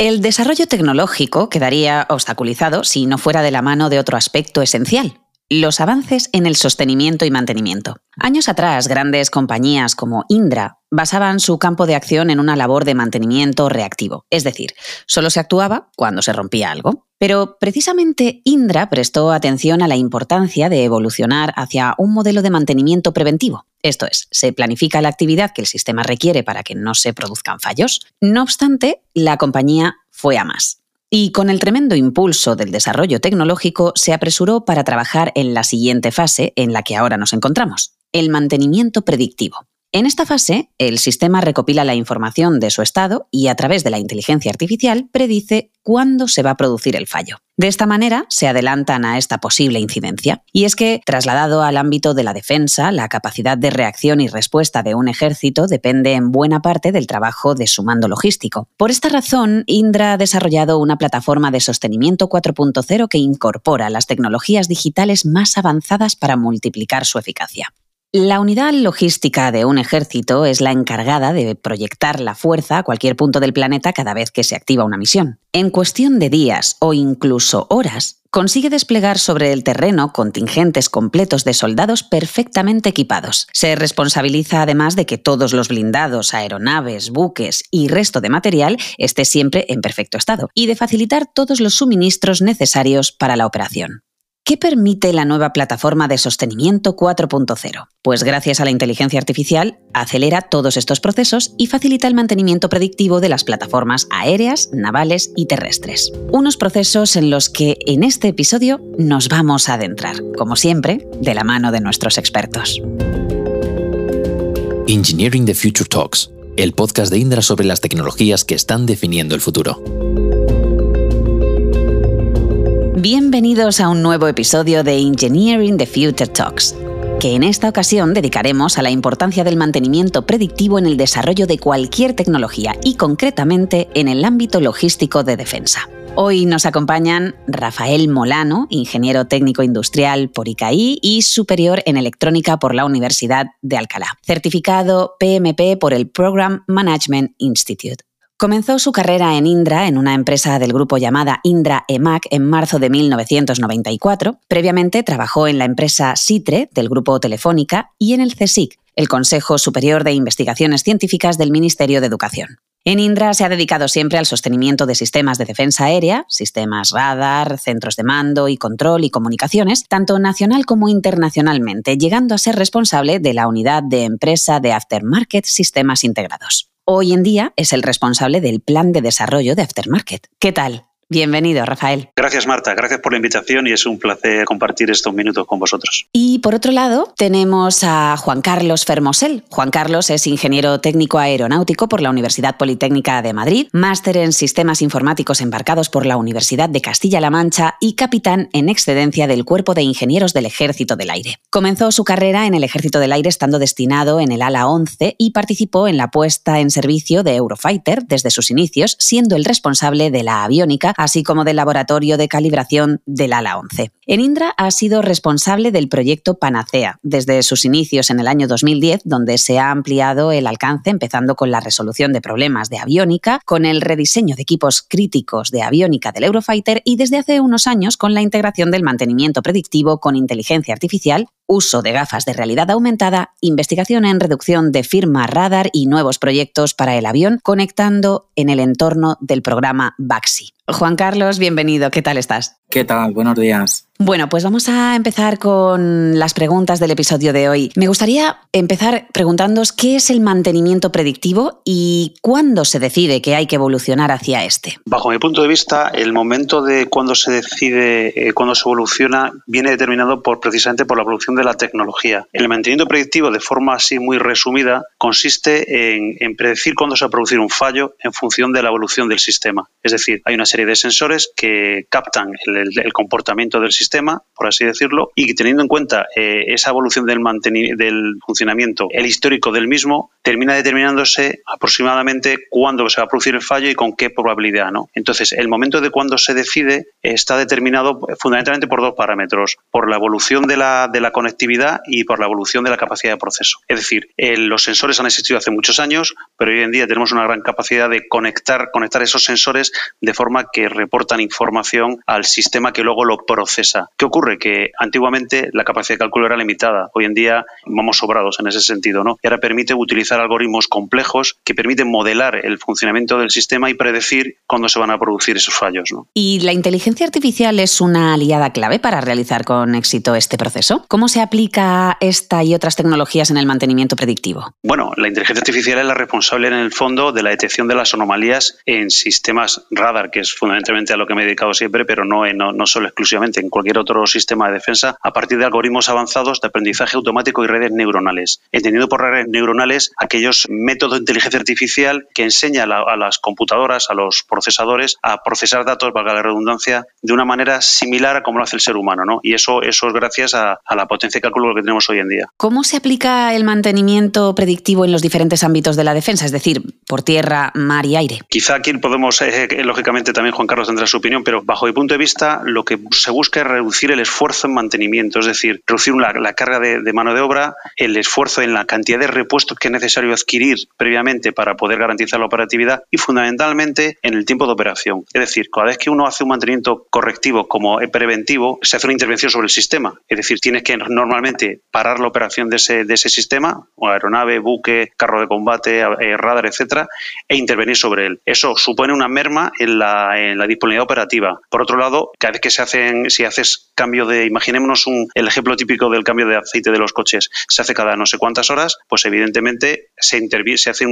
El desarrollo tecnológico quedaría obstaculizado si no fuera de la mano de otro aspecto esencial: los avances en el sostenimiento y mantenimiento. Años atrás, grandes compañías como Indra basaban su campo de acción en una labor de mantenimiento reactivo, es decir, solo se actuaba cuando se rompía algo. Pero precisamente Indra prestó atención a la importancia de evolucionar hacia un modelo de mantenimiento preventivo. Esto es, se planifica la actividad que el sistema requiere para que no se produzcan fallos. No obstante, la compañía fue a más. Y con el tremendo impulso del desarrollo tecnológico se apresuró para trabajar en la siguiente fase en la que ahora nos encontramos: el mantenimiento predictivo. En esta fase, el sistema recopila la información de su estado y, a través de la inteligencia artificial, predice cuándo se va a producir el fallo. De esta manera, se adelantan a esta posible incidencia. Y es que, trasladado al ámbito de la defensa, la capacidad de reacción y respuesta de un ejército depende en buena parte del trabajo de su mando logístico. Por esta razón, Indra ha desarrollado una plataforma de sostenimiento 4.0 que incorpora las tecnologías digitales más avanzadas para multiplicar su eficacia. La unidad logística de un ejército es la encargada de proyectar la fuerza a cualquier punto del planeta cada vez que se activa una misión. En cuestión de días o incluso horas, consigue desplegar sobre el terreno contingentes completos de soldados perfectamente equipados. Se responsabiliza además de que todos los blindados, aeronaves, buques y resto de material esté siempre en perfecto estado y de facilitar todos los suministros necesarios para la operación. ¿Qué permite la nueva plataforma de sostenimiento 4.0? Pues gracias a la inteligencia artificial, acelera todos estos procesos y facilita el mantenimiento predictivo de las plataformas aéreas, navales y terrestres. Unos procesos en los que en este episodio nos vamos a adentrar, como siempre, de la mano de nuestros expertos. Engineering the Future Talks, el podcast de Indra sobre las tecnologías que están definiendo el futuro. Bienvenidos a un nuevo episodio de Engineering the Future Talks, que en esta ocasión dedicaremos a la importancia del mantenimiento predictivo en el desarrollo de cualquier tecnología y concretamente en el ámbito logístico de defensa. Hoy nos acompañan Rafael Molano, ingeniero técnico industrial por ICAI y superior en electrónica por la Universidad de Alcalá, certificado PMP por el Program Management Institute. Comenzó su carrera en Indra, en una empresa del grupo llamada Indra EMAC, en marzo de 1994. Previamente trabajó en la empresa SITRE, del grupo Telefónica, y en el CSIC, el Consejo Superior de Investigaciones Científicas del Ministerio de Educación. En Indra se ha dedicado siempre al sostenimiento de sistemas de defensa aérea, sistemas radar, centros de mando y control y comunicaciones, tanto nacional como internacionalmente, llegando a ser responsable de la unidad de empresa de Aftermarket Sistemas Integrados. Hoy en día es el responsable del plan de desarrollo de Aftermarket. ¿Qué tal? Bienvenido, Rafael. Gracias, Marta. Gracias por la invitación y es un placer compartir estos minutos con vosotros. Y por otro lado, tenemos a Juan Carlos Fermosel. Juan Carlos es ingeniero técnico aeronáutico por la Universidad Politécnica de Madrid, máster en sistemas informáticos embarcados por la Universidad de Castilla-La Mancha y capitán en excedencia del Cuerpo de Ingenieros del Ejército del Aire. Comenzó su carrera en el Ejército del Aire estando destinado en el ala 11 y participó en la puesta en servicio de Eurofighter desde sus inicios, siendo el responsable de la aviónica, así como del laboratorio de calibración del ala 11. En Indra ha sido responsable del proyecto Panacea desde sus inicios en el año 2010, donde se ha ampliado el alcance empezando con la resolución de problemas de aviónica, con el rediseño de equipos críticos de aviónica del Eurofighter y desde hace unos años con la integración del mantenimiento predictivo con inteligencia artificial, uso de gafas de realidad aumentada, investigación en reducción de firma radar y nuevos proyectos para el avión, conectando en el entorno del programa BAXI. Juan Carlos, bienvenido. ¿Qué tal estás? ¿Qué tal? Buenos días. Bueno, pues vamos a empezar con las preguntas del episodio de hoy. Me gustaría empezar preguntándoos qué es el mantenimiento predictivo y cuándo se decide que hay que evolucionar hacia este. Bajo mi punto de vista, el momento de cuando se decide, cuando se evoluciona, viene determinado precisamente por la evolución de la tecnología. El mantenimiento predictivo, de forma así muy resumida, consiste en predecir cuándo se va a producir un fallo en función de la evolución del sistema. Es decir, hay una serie de sensores que captan el comportamiento del sistema sistema, por así decirlo, y teniendo en cuenta esa evolución del funcionamiento, el histórico del mismo, termina determinándose aproximadamente cuándo se va a producir el fallo y con qué probabilidad, ¿no? Entonces, el momento de cuándo se decide está determinado fundamentalmente por dos parámetros, por la evolución de la conectividad y por la evolución de la capacidad de proceso. Es decir, los sensores han existido hace muchos años, pero hoy en día tenemos una gran capacidad de conectar esos sensores de forma que reportan información al sistema que luego lo procesa. ¿Qué ocurre? Que antiguamente la capacidad de cálculo era limitada. Hoy en día vamos sobrados en ese sentido, ¿no? Y ahora permite utilizar algoritmos complejos que permiten modelar el funcionamiento del sistema y predecir cuándo se van a producir esos fallos, ¿no? ¿Y la inteligencia artificial es una aliada clave para realizar con éxito este proceso? ¿Cómo se aplica esta y otras tecnologías en el mantenimiento predictivo? Bueno, la inteligencia artificial es la responsable en el fondo de la detección de las anomalías en sistemas radar, que es fundamentalmente a lo que me he dedicado siempre, pero no solo exclusivamente, en cualquier otro sistema de defensa, a partir de algoritmos avanzados de aprendizaje automático y redes neuronales. Entendiendo por redes neuronales aquellos métodos de inteligencia artificial que enseñan a las computadoras, a los procesadores, a procesar datos, valga la redundancia, de una manera similar a como lo hace el ser humano, ¿no? Y eso es gracias a la potencia de cálculo que tenemos hoy en día. ¿Cómo se aplica el mantenimiento predictivo en los diferentes ámbitos de la defensa, es decir, por tierra, mar y aire? Quizá aquí podemos, lógicamente también Juan Carlos tendrá su opinión, pero bajo mi punto de vista lo que se busca es reducir el esfuerzo en mantenimiento, es decir, reducir la carga de mano de obra, el esfuerzo en la cantidad de repuestos que es necesario adquirir previamente para poder garantizar la operatividad y fundamentalmente en el tiempo de operación. Es decir, cada vez que uno hace un mantenimiento correctivo como preventivo, se hace una intervención sobre el sistema. Es decir, tienes que normalmente parar la operación de ese sistema, o aeronave, buque, carro de combate, radar, etcétera, e intervenir sobre él. Eso supone una merma en la disponibilidad operativa. Por otro lado, cada vez que si haces cambio imaginémonos el ejemplo típico del cambio de aceite de los coches, se hace cada no sé cuántas horas, pues evidentemente se hace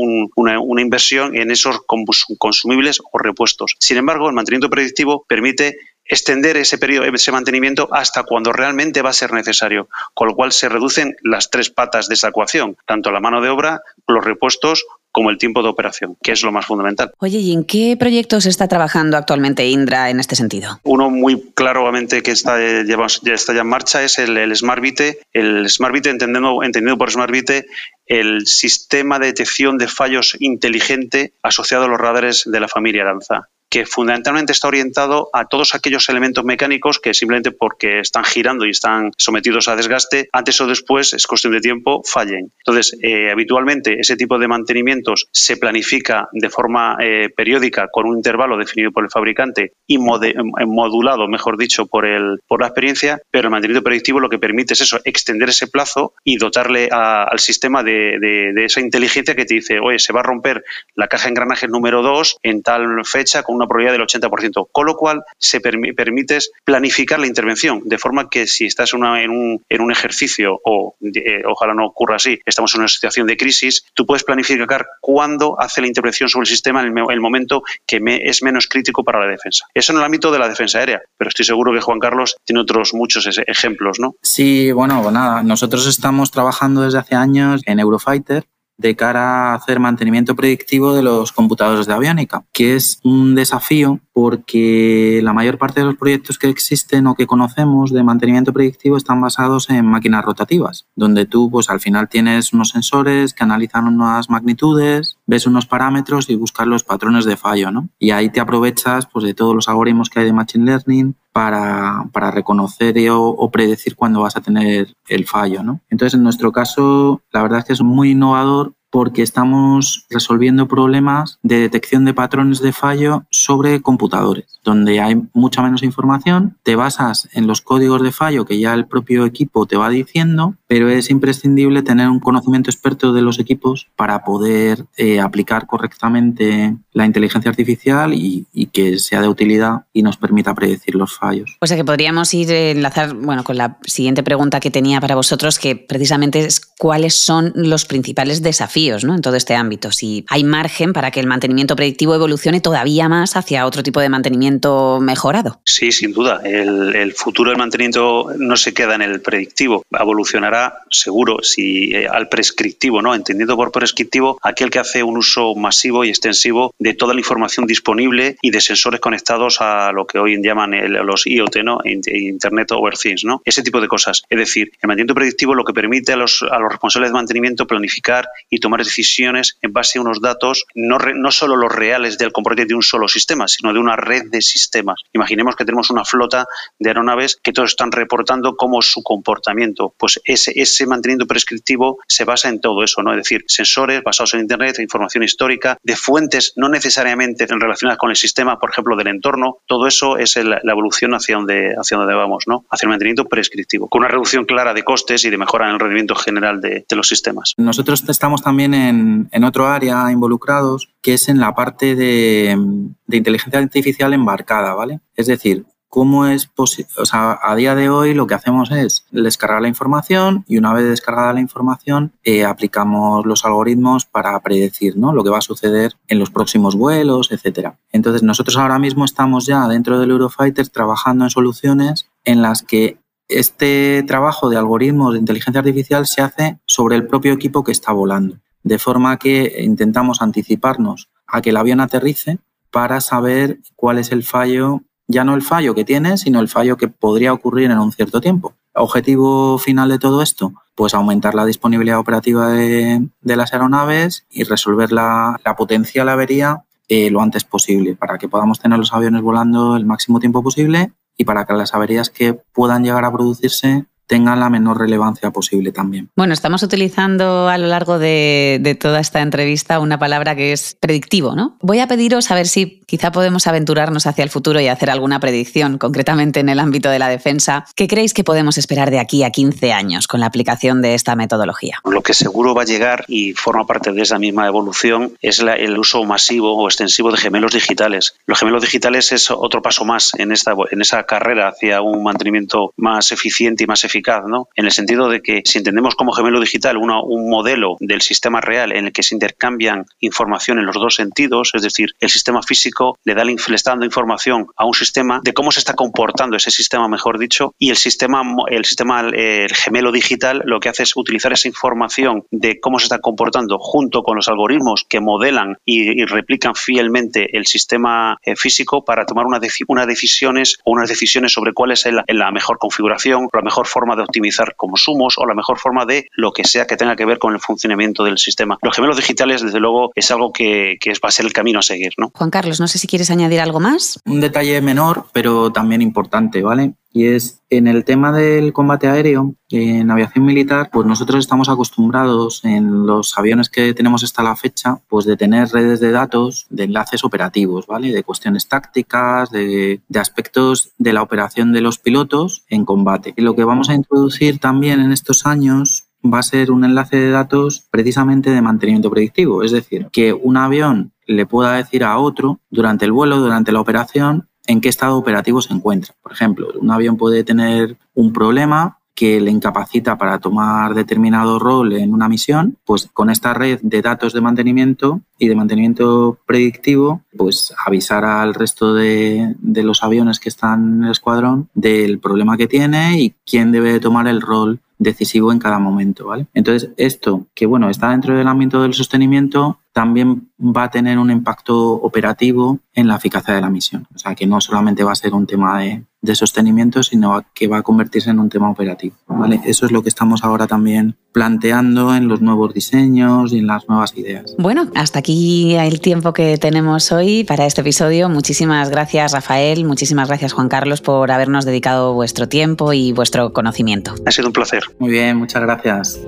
una inversión en esos consumibles o repuestos. Sin embargo, el mantenimiento predictivo permite extender ese periodo, ese mantenimiento hasta cuando realmente va a ser necesario, con lo cual se reducen las tres patas de esa ecuación, tanto la mano de obra, los repuestos como el tiempo de operación, que es lo más fundamental. Oye, ¿y en qué proyectos está trabajando actualmente Indra en este sentido? Uno muy claramente que ya está en marcha es el SmartVite. El SmartVite, entendido por SmartVite, el sistema de detección de fallos inteligente asociado a los radares de la familia Aranza, que fundamentalmente está orientado a todos aquellos elementos mecánicos que simplemente porque están girando y están sometidos a desgaste, antes o después, es cuestión de tiempo, fallen. Entonces, habitualmente ese tipo de mantenimientos se planifica de forma periódica con un intervalo definido por el fabricante y modulado, mejor dicho, por la experiencia, pero el mantenimiento predictivo lo que permite es eso, extender ese plazo y dotarle al sistema de esa inteligencia que te dice, oye, se va a romper la caja de engranajes número 2 en tal fecha con una probabilidad del 80%, con lo cual se permite planificar la intervención, de forma que si estás en un ejercicio o ojalá no ocurra así, estamos en una situación de crisis, tú puedes planificar cuándo hace la intervención sobre el sistema en el momento que es menos crítico para la defensa. Eso en el ámbito de la defensa aérea, pero estoy seguro que Juan Carlos tiene otros muchos ejemplos, ¿no? Sí, bueno, nada, nosotros estamos trabajando desde hace años en Eurofighter de cara a hacer mantenimiento predictivo de los computadores de aviónica, que es un desafío porque la mayor parte de los proyectos que existen o que conocemos de mantenimiento predictivo están basados en máquinas rotativas, donde tú pues al final tienes unos sensores que analizan unas magnitudes, ves unos parámetros y buscas los patrones de fallo, ¿no? Y ahí te aprovechas pues de todos los algoritmos que hay de Machine Learning para reconocer o predecir cuándo vas a tener el fallo, ¿no? Entonces, en nuestro caso, la verdad es que es muy innovador porque estamos resolviendo problemas de detección de patrones de fallo sobre computadores, donde hay mucha menos información, te basas en los códigos de fallo que ya el propio equipo te va diciendo, pero es imprescindible tener un conocimiento experto de los equipos para poder aplicar correctamente la inteligencia artificial y que sea de utilidad y nos permita predecir los fallos. O sea que podríamos enlazar con la siguiente pregunta que tenía para vosotros, que precisamente es cuáles son los principales desafíos desafíos, ¿no?, en todo este ámbito. Si hay margen para que el mantenimiento predictivo evolucione todavía más hacia otro tipo de mantenimiento mejorado. Sí, sin duda. El futuro del mantenimiento no se queda en el predictivo. Evolucionará, seguro, al prescriptivo, ¿no? Entendiendo por prescriptivo aquel que hace un uso masivo y extensivo de toda la información disponible y de sensores conectados a lo que hoy llaman los IoT, ¿no? Internet Over Things, ¿no? Ese tipo de cosas. Es decir, el mantenimiento predictivo lo que permite a los responsables de mantenimiento planificar y tomar decisiones en base a unos datos, no solo los reales del comportamiento de un solo sistema, sino de una red de sistemas. Imaginemos que tenemos una flota de aeronaves que todos están reportando cómo es su comportamiento. Pues ese mantenimiento prescriptivo se basa en todo eso, ¿no? Es decir, sensores basados en Internet, información histórica, de fuentes no necesariamente relacionadas con el sistema, por ejemplo, del entorno. Todo eso es la evolución hacia donde vamos, ¿no? Hacia el mantenimiento prescriptivo, con una reducción clara de costes y de mejora en el rendimiento general de los sistemas. Nosotros estamos también en otro área involucrados, que es en la parte de inteligencia artificial embarcada, ¿vale? Es decir, ¿cómo es posible? O sea, a día de hoy lo que hacemos es descargar la información y una vez descargada la información aplicamos los algoritmos para predecir, ¿no?, lo que va a suceder en los próximos vuelos, etcétera. Entonces, nosotros ahora mismo estamos ya dentro del Eurofighter trabajando en soluciones en las que este trabajo de algoritmos de inteligencia artificial se hace sobre el propio equipo que está volando, de forma que intentamos anticiparnos a que el avión aterrice para saber cuál es el fallo, ya no el fallo que tiene, sino el fallo que podría ocurrir en un cierto tiempo. Objetivo final de todo esto, pues aumentar la disponibilidad operativa de las aeronaves y resolver la potencial avería lo antes posible, para que podamos tener los aviones volando el máximo tiempo posible y para que las averías que puedan llegar a producirse tengan la menor relevancia posible también. Bueno, estamos utilizando a lo largo de toda esta entrevista una palabra que es predictivo, ¿no? Voy a pediros a ver si quizá podemos aventurarnos hacia el futuro y hacer alguna predicción, concretamente en el ámbito de la defensa. ¿Qué creéis que podemos esperar de aquí a 15 años con la aplicación de esta metodología? Lo que seguro va a llegar y forma parte de esa misma evolución es el uso masivo o extensivo de gemelos digitales. Los gemelos digitales es otro paso más en esa carrera hacia un mantenimiento más eficiente y más eficaz, ¿no? En el sentido de que si entendemos como gemelo digital un modelo del sistema real en el que se intercambian información en los dos sentidos, es decir, el sistema físico le está dando información a un sistema de cómo se está comportando ese sistema, mejor dicho, y el gemelo digital lo que hace es utilizar esa información de cómo se está comportando junto con los algoritmos que modelan y replican fielmente el sistema físico para tomar unas decisiones sobre cuál es la mejor configuración, la mejor forma de optimizar consumos o la mejor forma de lo que sea que tenga que ver con el funcionamiento del sistema. Los gemelos digitales, desde luego, es algo que va a ser el camino a seguir, ¿no? Juan Carlos, no sé si quieres añadir algo más. Un detalle menor, pero también importante, ¿vale? Y es en el tema del combate aéreo, en aviación militar, pues nosotros estamos acostumbrados en los aviones que tenemos hasta la fecha, pues de tener redes de datos, de enlaces operativos, ¿vale? De cuestiones tácticas, de aspectos de la operación de los pilotos en combate. Y lo que vamos a introducir también en estos años va a ser un enlace de datos precisamente de mantenimiento predictivo. Es decir, que un avión le pueda decir a otro durante el vuelo, durante la operación, en qué estado operativo se encuentra. Por ejemplo, un avión puede tener un problema que le incapacita para tomar determinado rol en una misión, pues con esta red de datos de mantenimiento y de mantenimiento predictivo, pues avisar al resto de los aviones que están en el escuadrón del problema que tiene y quién debe tomar el rol decisivo en cada momento, ¿vale? Entonces, esto, que bueno, está dentro del ámbito del sostenimiento, también va a tener un impacto operativo en la eficacia de la misión. O sea, que no solamente va a ser un tema de sostenimiento, sino que va a convertirse en un tema operativo, ¿vale? Eso es lo que estamos ahora también planteando en los nuevos diseños y en las nuevas ideas. Bueno, hasta aquí el tiempo que tenemos hoy para este episodio. Muchísimas gracias, Rafael. Muchísimas gracias, Juan Carlos, por habernos dedicado vuestro tiempo y vuestro conocimiento. Ha sido un placer. Muy bien, muchas gracias.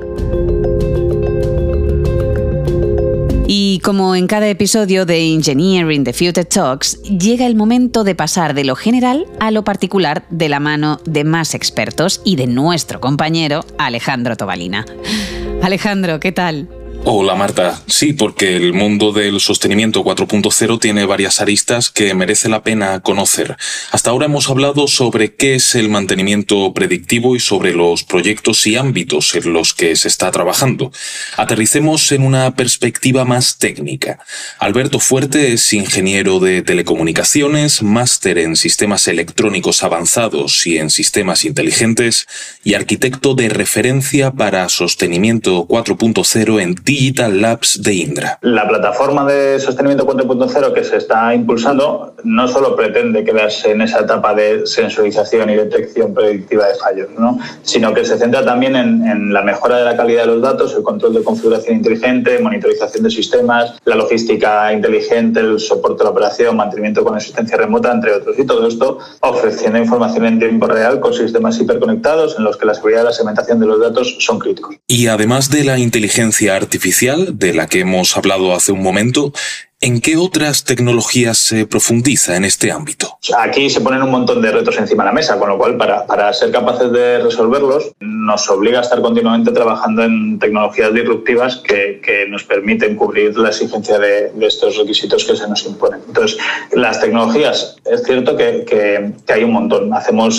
Y como en cada episodio de Engineering the Future Talks, llega el momento de pasar de lo general a lo particular de la mano de más expertos y de nuestro compañero Alejandro Tobalina. Alejandro, ¿qué tal? Hola Marta, sí, porque el mundo del sostenimiento 4.0 tiene varias aristas que merece la pena conocer. Hasta ahora hemos hablado sobre qué es el mantenimiento predictivo y sobre los proyectos y ámbitos en los que se está trabajando. Aterricemos en una perspectiva más técnica. Alberto Fuerte es ingeniero de telecomunicaciones, máster en sistemas electrónicos avanzados y en sistemas inteligentes y arquitecto de referencia para sostenimiento 4.0 en Digital Labs de Indra. La plataforma de sostenimiento 4.0 que se está impulsando no solo pretende quedarse en esa etapa de sensorización y detección predictiva de fallos, ¿no?, sino que se centra también en la mejora de la calidad de los datos, el control de configuración inteligente, monitorización de sistemas, la logística inteligente, el soporte a la operación, mantenimiento con asistencia remota, entre otros. Y todo esto ofreciendo información en tiempo real con sistemas hiperconectados en los que la seguridad y la segmentación de los datos son críticos. Y además de la inteligencia artificial, de la que hemos hablado hace un momento, ¿en qué otras tecnologías se profundiza en este ámbito? Aquí se ponen un montón de retos encima de la mesa, con lo cual para ser capaces de resolverlos nos obliga a estar continuamente trabajando en tecnologías disruptivas que nos permiten cubrir la exigencia de estos requisitos que se nos imponen. Entonces, las tecnologías, es cierto que hay un montón. Hacemos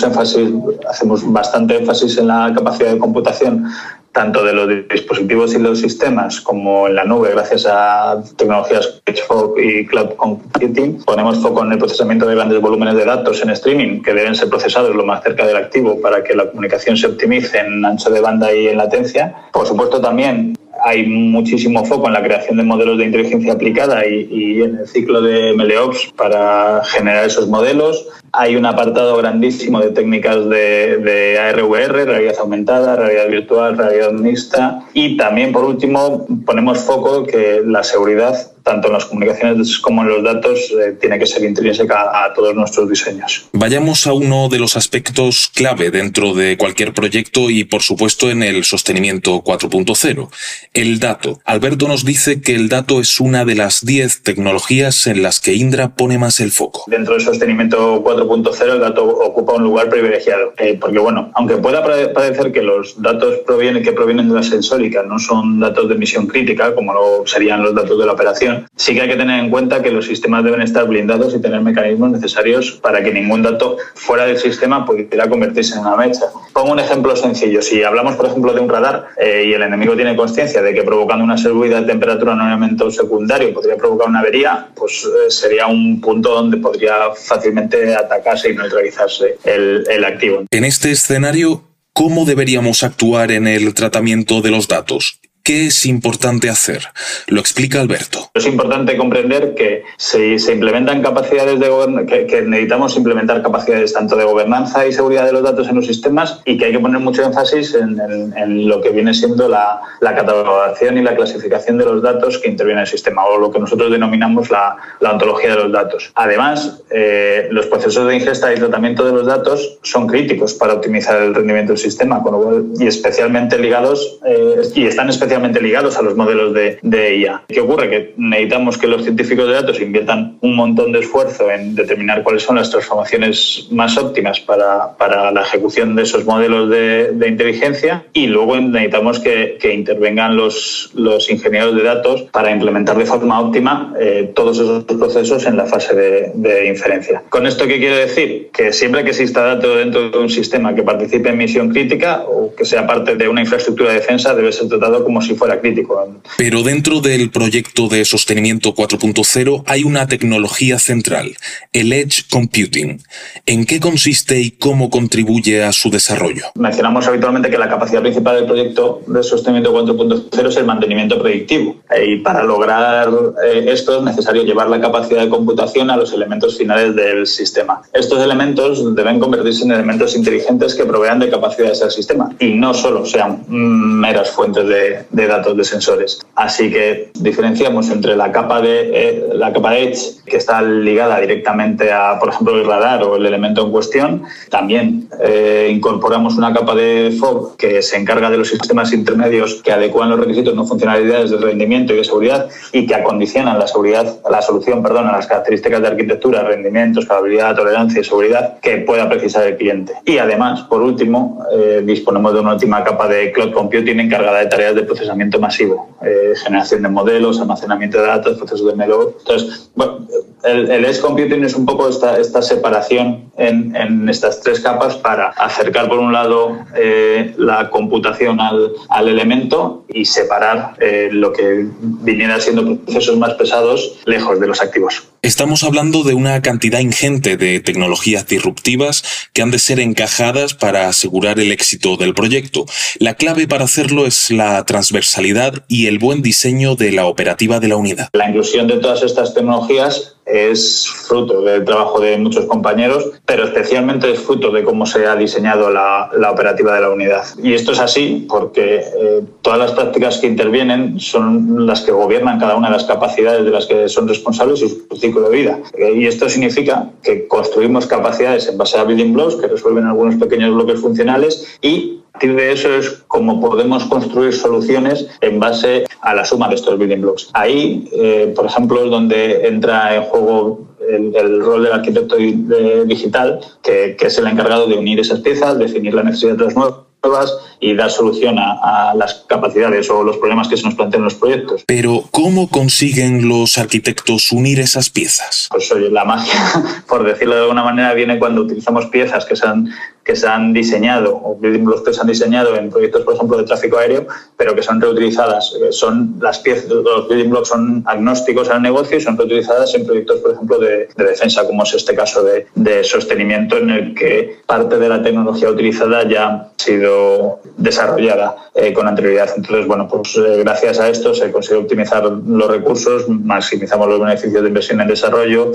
bastante énfasis en la capacidad de computación tanto de los dispositivos y los sistemas como en la nube, gracias a tecnologías Fog y Cloud Computing. Ponemos foco en el procesamiento de grandes volúmenes de datos en streaming que deben ser procesados lo más cerca del activo para que la comunicación se optimice en ancho de banda y en latencia. Por supuesto, también hay muchísimo foco en la creación de modelos de inteligencia aplicada y en el ciclo de MLOps para generar esos modelos. Hay un apartado grandísimo de técnicas de AR/VR, realidad aumentada, realidad virtual, realidad mixta. Y también, por último, ponemos foco que la seguridad, tanto en las comunicaciones como en los datos, tiene que ser intrínseca a todos nuestros diseños. Vayamos a uno de los aspectos clave dentro de cualquier proyecto y, por supuesto, en el sostenimiento 4.0, el dato. Alberto nos dice que el dato es una de las 10 tecnologías en las que Indra pone más el foco. Dentro del sostenimiento 4.0 el dato ocupa un lugar privilegiado, porque aunque pueda parecer que los datos que provienen de la sensórica no son datos de misión crítica, como lo serían los datos de la operación, sí que hay que tener en cuenta que los sistemas deben estar blindados y tener mecanismos necesarios para que ningún dato fuera del sistema pudiera convertirse en una mecha. Pongo un ejemplo sencillo. Si hablamos, por ejemplo, de un radar y el enemigo tiene conciencia de que provocando una subida de temperatura en un elemento secundario podría provocar una avería, pues sería un punto donde podría fácilmente atacarse y neutralizarse el activo. En este escenario, ¿cómo deberíamos actuar en el tratamiento de los datos? ¿Qué es importante hacer? Lo explica Alberto. Es importante comprender que se implementan capacidades que necesitamos implementar capacidades tanto de gobernanza y seguridad de los datos en los sistemas y que hay que poner mucho énfasis en lo que viene siendo la catalogación y la clasificación de los datos que interviene en el sistema, o lo que nosotros denominamos la ontología de los datos. Además, los procesos de ingesta y tratamiento de los datos son críticos para optimizar el rendimiento del sistema, con lo cual, y están especialmente ligados a los modelos de IA. ¿Qué ocurre? Que necesitamos que los científicos de datos inviertan un montón de esfuerzo en determinar cuáles son las transformaciones más óptimas para la ejecución de esos modelos de inteligencia, y luego necesitamos que intervengan los ingenieros de datos para implementar de forma óptima todos esos procesos en la fase de inferencia. ¿Con esto qué quiero decir? Que siempre que exista dato dentro de un sistema que participe en misión crítica o que sea parte de una infraestructura de defensa debe ser tratado como si fuera crítico. Pero dentro del proyecto de sostenimiento 4.0 hay una tecnología central, el Edge Computing. ¿En qué consiste y cómo contribuye a su desarrollo? Mencionamos habitualmente que la capacidad principal del proyecto de sostenimiento 4.0 es el mantenimiento predictivo. Y para lograr esto es necesario llevar la capacidad de computación a los elementos finales del sistema. Estos elementos deben convertirse en elementos inteligentes que provean de capacidades al sistema y no solo sean meras fuentes de datos de sensores. Así que diferenciamos entre la capa de Edge, que está ligada directamente a, por ejemplo, el radar o el elemento en cuestión. También incorporamos una capa de Fog que se encarga de los sistemas intermedios que adecuan los requisitos no funcionalidades de rendimiento y de seguridad y que acondicionan la solución a las características de arquitectura, rendimiento, escalabilidad, tolerancia y seguridad que pueda precisar el cliente. Y además, por último, disponemos de una última capa de Cloud Computing encargada de tareas de procesamiento procesamiento masivo, generación de modelos, almacenamiento de datos, procesos de MLO. Entonces, bueno, el Edge Computing es un poco esta separación en estas tres capas para acercar, por un lado, la computación al elemento y separar lo que viniera siendo procesos más pesados lejos de los activos. Estamos hablando de una cantidad ingente de tecnologías disruptivas que han de ser encajadas para asegurar el éxito del proyecto. La clave para hacerlo es la transversalidad y el buen diseño de la operativa de la unidad. La inclusión de todas estas tecnologías es fruto del trabajo de muchos compañeros, pero especialmente es fruto de cómo se ha diseñado la operativa de la unidad. Y esto es así porque todas las prácticas que intervienen son las que gobiernan cada una de las capacidades de las que son responsables y su ciclo de vida. Y esto significa que construimos capacidades en base a building blocks que resuelven algunos pequeños bloques funcionales, y a partir de eso es como podemos construir soluciones en base a la suma de estos building blocks. Ahí, por ejemplo, es donde entra en juego el rol del arquitecto digital, que es el encargado de unir esas piezas, definir la necesidad de las nuevas y dar solución a las capacidades o los problemas que se nos plantean en los proyectos. Pero, ¿cómo consiguen los arquitectos unir esas piezas? Pues oye, la magia, por decirlo de alguna manera, viene cuando utilizamos piezas que se han diseñado, o building blocks que se han diseñado en proyectos, por ejemplo, de tráfico aéreo, pero que son reutilizadas. Son las piezas, los building blocks son agnósticos al negocio y son reutilizadas en proyectos, por ejemplo, de defensa, como es este caso de sostenimiento, en el que parte de la tecnología utilizada ya ha sido desarrollada con anterioridad. Entonces, bueno, pues gracias a esto se consigue optimizar los recursos, maximizamos los beneficios de inversión en desarrollo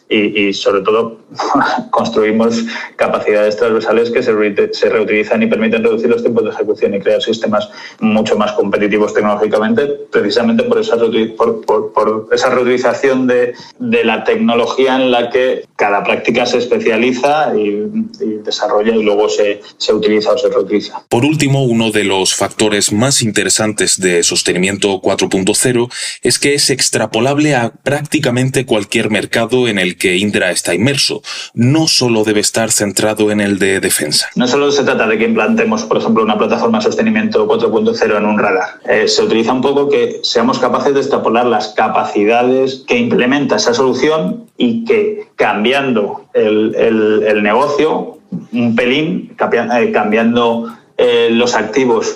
y sobre todo, construimos capacidades transversales que se reutilizan y permiten reducir los tiempos de ejecución y crear sistemas mucho más competitivos tecnológicamente, precisamente por esa reutilización de la tecnología en la que cada práctica se especializa y desarrolla y luego se utiliza o se reutiliza. Por último, uno de los factores más interesantes de sostenimiento 4.0 es que es extrapolable a prácticamente cualquier mercado en el que Indra está inmerso. No solo debe estar centrado en el de defensa. No solo se trata de que implantemos, por ejemplo, una plataforma de sostenimiento 4.0 en un radar. Se utiliza un poco que seamos capaces de extrapolar las capacidades que implementa esa solución y que, cambiando el negocio un pelín, cambiando los activos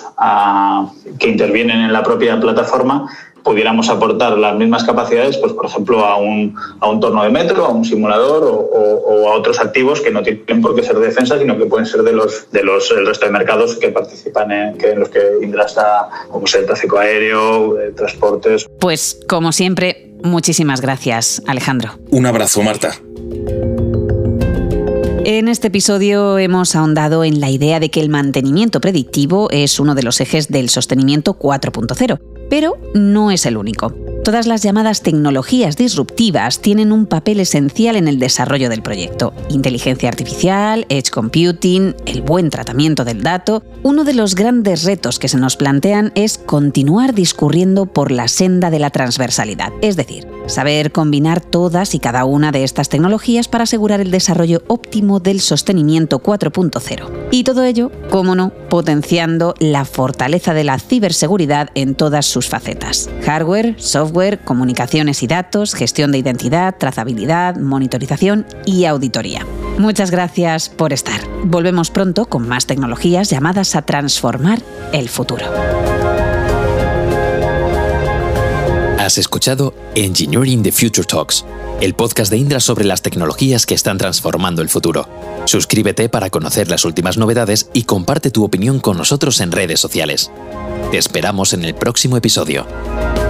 que intervienen en la propia plataforma, pudiéramos aportar las mismas capacidades, pues por ejemplo, a un torno de metro, a un simulador o a otros activos que no tienen por qué ser de defensa, sino que pueden ser el resto de mercados que participan en los que Indra está, como es el tráfico aéreo, transportes. Pues como siempre, muchísimas gracias, Alejandro. Un abrazo, Marta. En este episodio hemos ahondado en la idea de que el mantenimiento predictivo es uno de los ejes del sostenimiento 4.0, pero no es el único. Todas las llamadas tecnologías disruptivas tienen un papel esencial en el desarrollo del proyecto. Inteligencia artificial, edge computing, el buen tratamiento del dato. Uno de los grandes retos que se nos plantean es continuar discurriendo por la senda de la transversalidad, es decir, saber combinar todas y cada una de estas tecnologías para asegurar el desarrollo óptimo del sostenimiento 4.0. Y todo ello, cómo no, potenciando la fortaleza de la ciberseguridad en todas sus facetas. Hardware, software, comunicaciones y datos, gestión de identidad, trazabilidad, monitorización y auditoría. Muchas gracias por estar. Volvemos pronto con más tecnologías llamadas a transformar el futuro. Has escuchado Engineering the Future Talks, el podcast de Indra sobre las tecnologías que están transformando el futuro. Suscríbete para conocer las últimas novedades y comparte tu opinión con nosotros en redes sociales. Te esperamos en el próximo episodio.